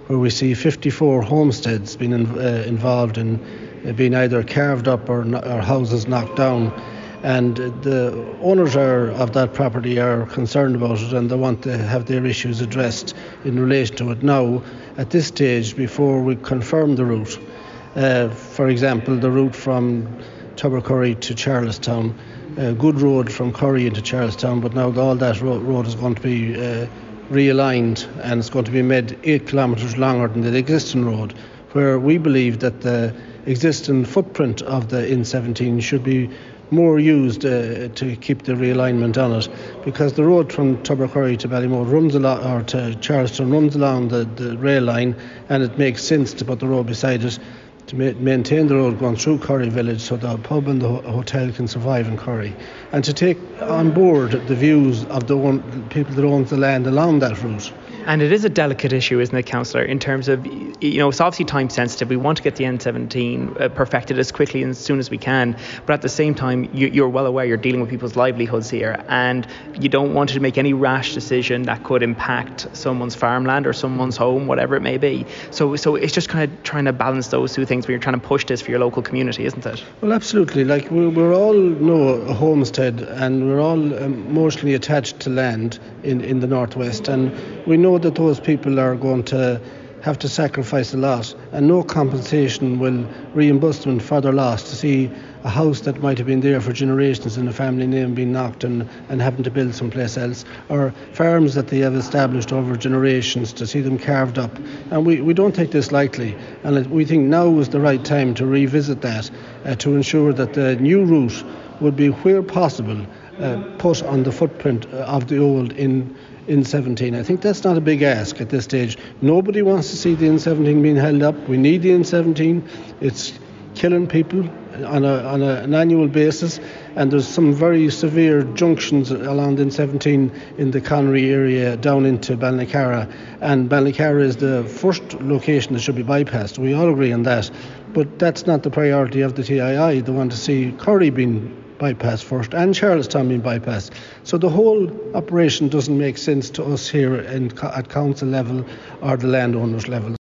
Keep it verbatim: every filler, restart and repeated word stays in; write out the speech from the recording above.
where we see fifty-four homesteads being in, uh, involved in uh, being either carved up or, or houses knocked down. And the owners are, of that property are concerned about it, and they want to have their issues addressed in relation to it now, at this stage, before we confirm the route. Uh, for example, the route from Tubbercurry to Charlestown, a good road from Curry into Charlestown, but now all that road, road is going to be uh, realigned, and it's going to be made eight kilometres longer than the existing road, where we believe that the existing footprint of the N seventeen should be more used uh, to keep the realignment on it, because the road from Tubbercurry to Ballymore runs along, or to Charlestown runs along the, the rail line, and it makes sense to put the road beside it to ma- maintain the road going through Curry village so the pub and the ho- hotel can survive in Curry, and to take on board the views of the one, people that own the land along that route. And it is a delicate issue, isn't it, Councillor, in terms of, you know, it's obviously time sensitive. We want to get the N seventeen uh, perfected as quickly and as soon as we can. But at the same time, you, you're well aware you're dealing with people's livelihoods here, and you don't want to make any rash decision that could impact someone's farmland or someone's home, whatever it may be. So so it's just kind of trying to balance those two things when you're trying to push this for your local community, isn't it? Well, absolutely. Like, we, we're all know a homestead, and we're all um, emotionally attached to land in, in the northwest, and we know that those people are going to have to sacrifice a lot, and no compensation will reimburse them for their loss to see a house that might have been there for generations in a family name being knocked and, and having to build someplace else, or farms that they have established over generations to see them carved up. And we, we don't take this lightly, and we think now is the right time to revisit that, uh, to ensure that the new route would be, where possible, uh, put on the footprint of the old in N seventeen. I think that's not a big ask at this stage. Nobody wants to see the N seventeen being held up. We need the N seventeen. It's killing people on, a, on a, an annual basis, and there's some very severe junctions along the N seventeen in the Connery area down into Balnacarra, and Balnacarra is the first location that should be bypassed. We all agree on that, but that's not the priority of the T I I. They want to see Curry being bypassed first and Charlestown being bypassed. So the whole operation doesn't make sense to us here in, at council level or the landowners level.